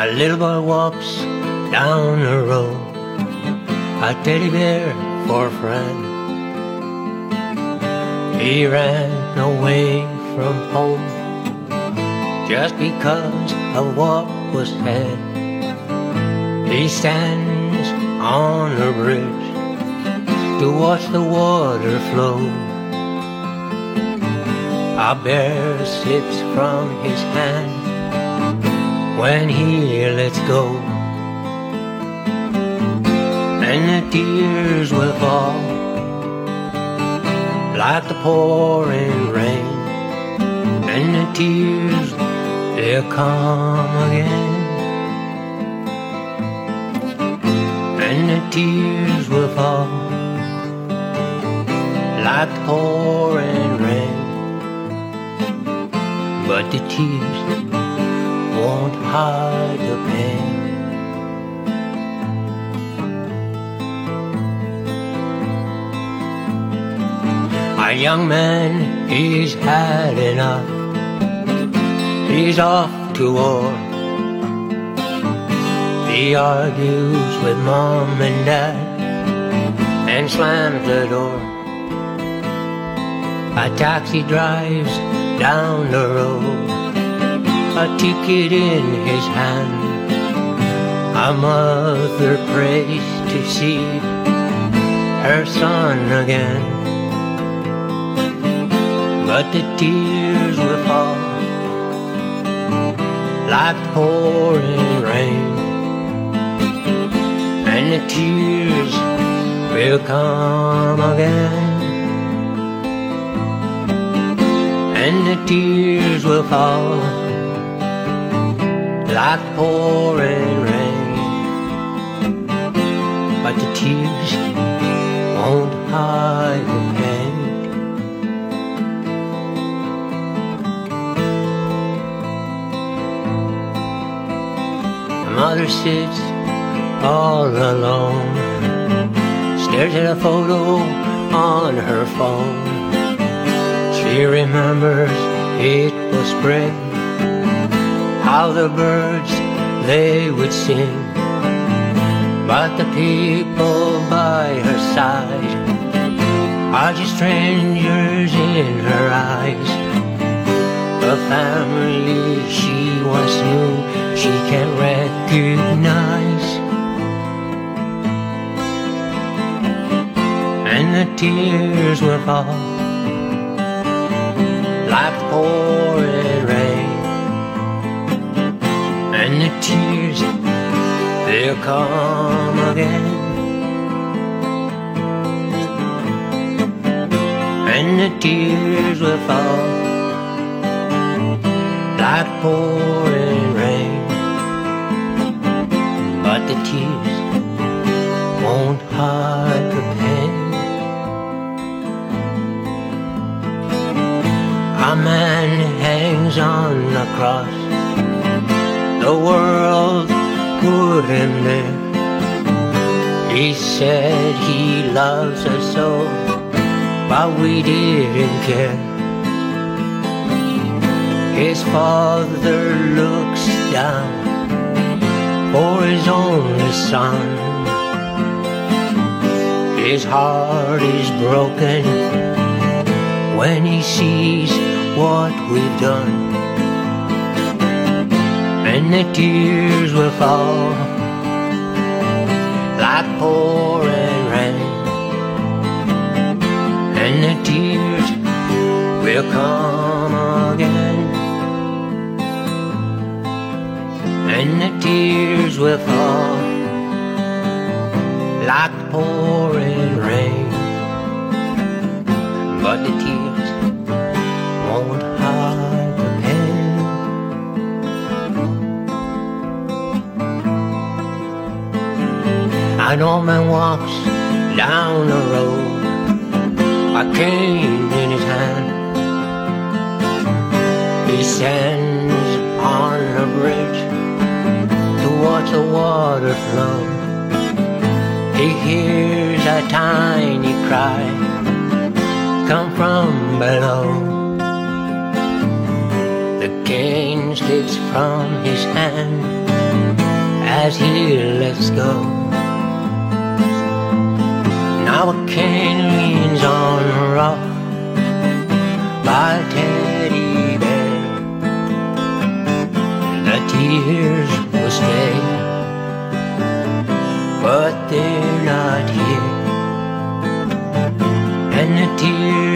A little boy walks down the road, a teddy bear for a friend. He ran away from home just because of what was said. He stands on a bridge to watch the water flow. A bear slips from his hand when he lets go, and the tears will fall like the pouring rain, and the tears, they'll come again, and the tears will fall like the pouring rain, but the tears won't hide the pain. A young man, he's had enough. He's off to war. He argues with mom and dad and slams the door. A taxi drives down the road, a ticket in his hand. A mother prays to see her son again, but the tears will fall like pouring rain, and the tears will come again, and the tears will fall like pouring rain, but the tears won't hide the pain. The mother sits all alone, stares at a photo on her phone. She remembers it was spring, how the birds, they would sing, but the people by her side are just strangers in her eyes. The family she once knew, she can't recognize, and the tears will fall like pouring rain, and the tears, they'll come again, and the tears will fall like pouring rain, but the tears won't hide the pain. A man hangs on the cross, the world put him there. He said he loves us so, but we didn't care. His father looks down for his only son. His heart is broken when he sees what we've done, and the tears will fall like pouring rain, and the tears will come again, and the tears will fall like pouring rain, but the tears won't hide the pain. An old man walks down the road, a cane in his hand. He stands on a bridge to watch the water flow. He hears a tiny cry come from below. The cane slips from his hand as he lets go. Now a cane leans on a rock by a teddy bear. The tears will stay, but they're not here. And the tears